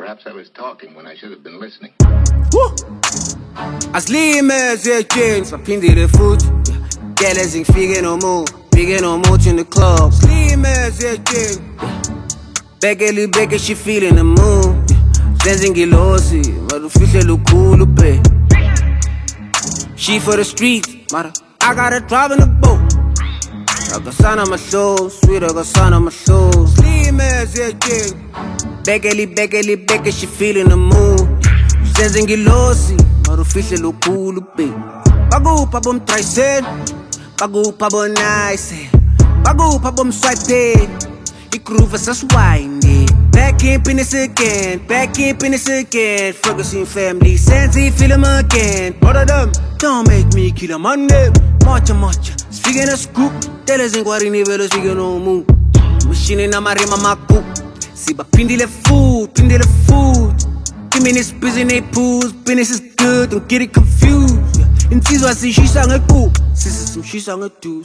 Perhaps I was talking when I should have been listening. Aslime ziyetsheni saphindile futhi Gele zingifike no more Fike no more in the club Aslime ziyetsheni Beke she feeling the mood Senze ngilosi Mara ufihle lukhulu pe She for the streets Mara I got her driving the boat I got son on my soul Sweet I got son on my soul Aslime ziyetsheni Beke she feeling the mood Senze ngilosi Mara ufihle lukhulu pe Bagupha bomtrayiseni Bagupha bonayise Bagupha bomswipe Groove us winding Back in this again Back in this again Ferguson family Sensi feel them again All of them Don't make me kill them on them Marcha Speaking a scoop Tell us in what in the velo Speaking no move Machine na marima maku Siba pindile food Give me this business pools Business is good Don't get it confused In this was she sang a cool Sister she sang a tooth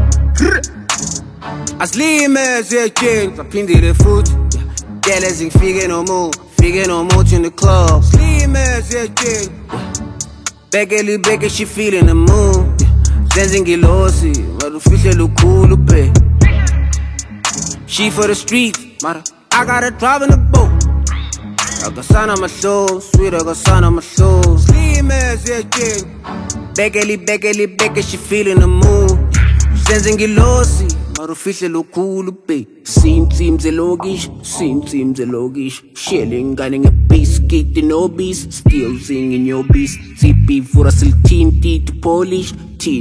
Aslime ziyetsheni saphindile futhi Gele zingifike no more in the club Aslime ziyetsheni Beke she feeling the mood Senze ngilosi Mara ufihle lukhulu pe She for the streets Mara I got her driving the boat I got son on my soul Sweet I got son on my soul Aslime ziyetsheni Beke she feeling the mood Senze ngilosi Mara ufihle lukhulu pe Sim zelogish Shelling gunning a beast Skating no beast Still singing your beast TP for us team D to polish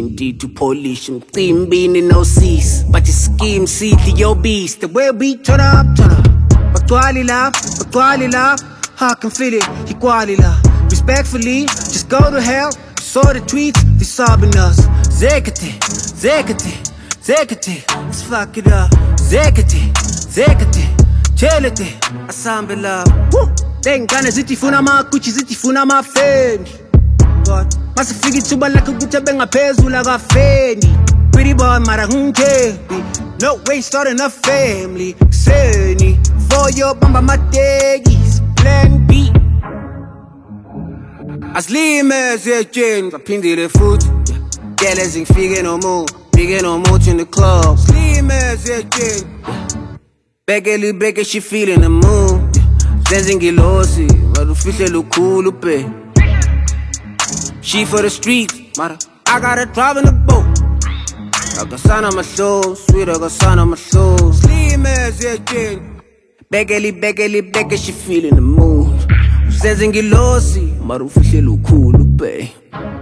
Team being in no cease But you scheme see to your beast The way we turn up Batwali love I can feel it, equality love Respectfully, just go to hell Saw the tweets, they sobbing us Zekete let's fuck it up Zekete Chelete Asambe love Tengane zitifuna makuchi zitifuna mafeni God Masifiki tuba laka kutebe ngaphezula kafeni Pretty boy mara hunkebi No way starting a family Seni For your bamba mategis Plan B Aslime ziyetsheni saphindile futhi Gele zingifike no more in the club Aslime ziyetsheni Beke she feeling the mood Senze ngilosi Mara ufihle lukhulu pe She for the streets Mara I got her driving the boat I got son on my soul Sweet I got son on my soul Aslime ziyetsheni Beke she feeling the mood Senze ngilosi Mara ufihle lukhulu pe